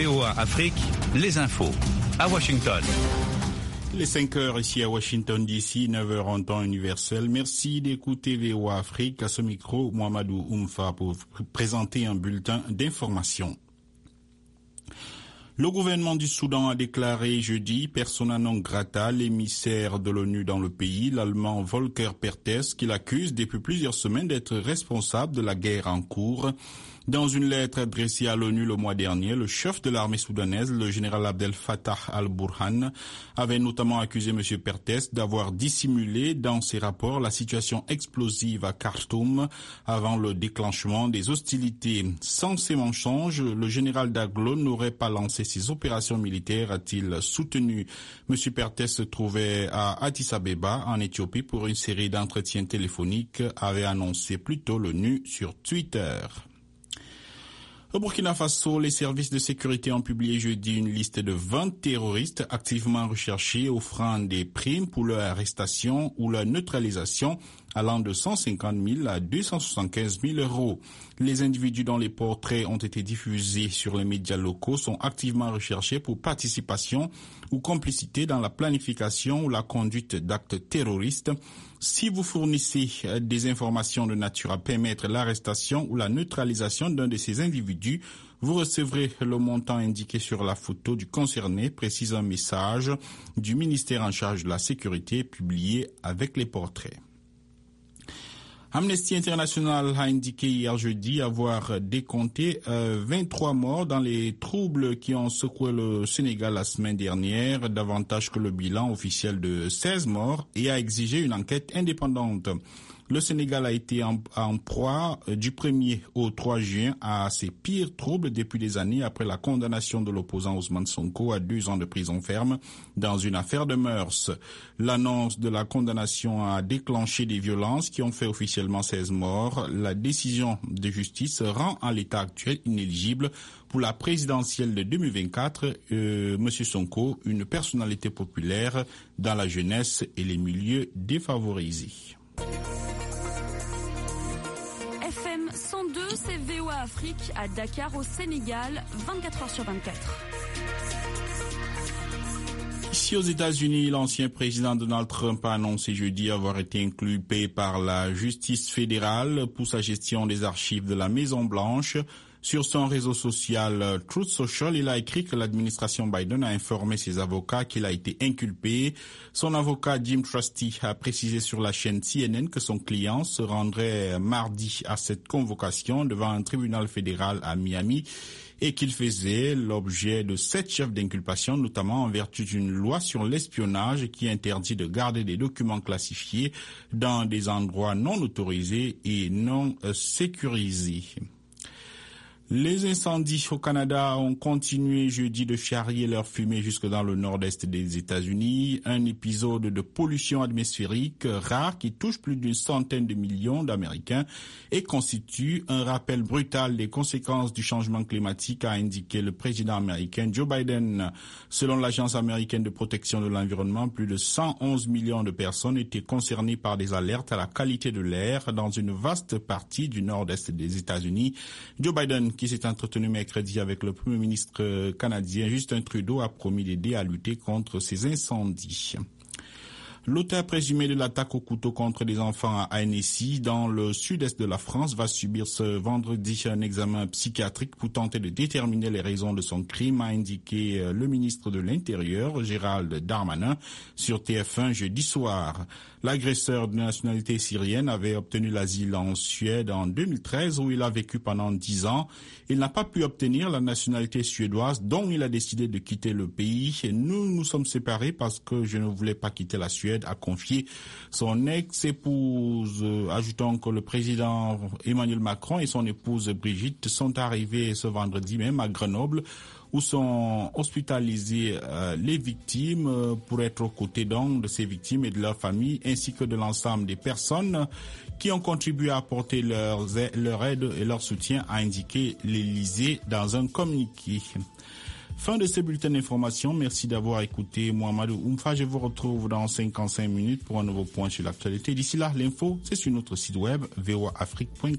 VOA Afrique, les infos. À Washington. Les 5 heures ici à Washington DC, 9 heures en temps universel. Merci d'écouter VOA Afrique. À ce micro, Mohamedou Oumfa pour présenter un bulletin d'information. Le gouvernement du Soudan a déclaré jeudi persona non grata l'émissaire de l'ONU dans le pays, l'Allemand Volker Perthes, qui l'accuse depuis plusieurs semaines d'être responsable de la guerre en cours. Dans une lettre adressée à l'ONU le mois dernier, le chef de l'armée soudanaise, le général Abdel Fattah al-Burhan, avait notamment accusé M. Perthes d'avoir dissimulé dans ses rapports la situation explosive à Khartoum avant le déclenchement des hostilités. Sans ces mensonges, le général Daglo n'aurait pas lancé ses opérations militaires, a-t-il soutenu. M. Perthes se trouvait à Addis Abeba, en Éthiopie, pour une série d'entretiens téléphoniques, avait annoncé plus tôt l'ONU sur Twitter. Au Burkina Faso, les services de sécurité ont publié jeudi une liste de 20 terroristes activement recherchés offrant des primes pour leur arrestation ou leur neutralisation allant de 150 000 à 275 000 euros. Les individus dont les portraits ont été diffusés sur les médias locaux sont activement recherchés pour participation ou complicité dans la planification ou la conduite d'actes terroristes. Si vous fournissez des informations de nature à permettre l'arrestation ou la neutralisation d'un de ces individus, vous recevrez le montant indiqué sur la photo du concerné, précise un message du ministère en charge de la sécurité publié avec les portraits. Amnesty International a indiqué hier jeudi avoir décompté 23 morts dans les troubles qui ont secoué le Sénégal la semaine dernière, davantage que le bilan officiel de 16 morts, et a exigé une enquête indépendante. Le Sénégal a été en proie du 1er au 3 juin à ses pires troubles depuis des années après la condamnation de l'opposant Ousmane Sonko à 2 ans de prison ferme dans une affaire de mœurs. L'annonce de la condamnation a déclenché des violences qui ont fait officiellement 16 morts. La décision de justice rend en l'état actuel inéligible pour la présidentielle de 2024 M. Sonko, une personnalité populaire dans la jeunesse et les milieux défavorisés. FM 102, c'est VOA Afrique à Dakar au Sénégal, 24 heures sur 24. Ici aux États-Unis, l'ancien président Donald Trump a annoncé jeudi avoir été inculpé par la justice fédérale pour sa gestion des archives de la Maison-Blanche. Sur son réseau social Truth Social, il a écrit que l'administration Biden a informé ses avocats qu'il a été inculpé. Son avocat Jim Trusty a précisé sur la chaîne CNN que son client se rendrait mardi à cette convocation devant un tribunal fédéral à Miami et qu'il faisait l'objet de 7 chefs d'inculpation, notamment en vertu d'une loi sur l'espionnage qui interdit de garder des documents classifiés dans des endroits non autorisés et non sécurisés. Les incendies au Canada ont continué jeudi de charrier leur fumée jusque dans le nord-est des États-Unis. Un épisode de pollution atmosphérique rare qui touche plus d'une centaine de millions d'Américains et constitue un rappel brutal des conséquences du changement climatique, a indiqué le président américain Joe Biden. Selon l'Agence américaine de protection de l'environnement, plus de 111 millions de personnes étaient concernées par des alertes à la qualité de l'air dans une vaste partie du nord-est des États-Unis. Joe Biden, qui s'est entretenu mercredi avec le Premier ministre canadien Justin Trudeau, a promis d'aider à lutter contre ces incendies. L'auteur présumé de l'attaque au couteau contre des enfants à Annecy, dans le sud-est de la France, va subir ce vendredi un examen psychiatrique pour tenter de déterminer les raisons de son crime, a indiqué le ministre de l'Intérieur, Gérald Darmanin, sur TF1 jeudi soir. L'agresseur de nationalité syrienne avait obtenu l'asile en Suède en 2013 où il a vécu pendant 10 ans. Il n'a pas pu obtenir la nationalité suédoise dont il a décidé de quitter le pays. Et nous sommes séparés parce que je ne voulais pas quitter la Suède, a confié son ex-épouse. Ajoutons que le président Emmanuel Macron et son épouse Brigitte sont arrivés ce vendredi même à Grenoble où sont hospitalisées les victimes pour être aux côtés donc de ces victimes et de leurs familles ainsi que de l'ensemble des personnes qui ont contribué à apporter leur aide et leur soutien, a indiqué l'Élysée dans un communiqué. Fin de ce bulletin d'information. Merci d'avoir écouté Mohamedou Oumfa. Je vous retrouve dans 55 minutes pour un nouveau point sur l'actualité. D'ici là, l'info, c'est sur notre site web voaafrique.com.